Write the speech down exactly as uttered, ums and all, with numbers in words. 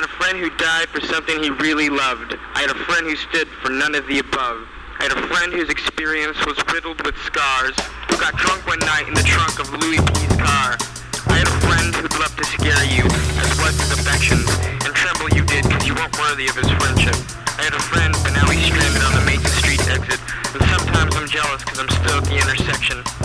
had a friend who died for something he really loved. I had a friend who stood for none of the above. I had a friend whose experience was riddled with scars, who got drunk one night in the trunk of Louis P's car. I had a friend who'd love to scare you, as was his affections, and tremble you did because you weren't worthy of his friendship. I had a friend, but now he's stranded on the Mason Street exit, and sometimes I'm jealous because I'm still at the intersection.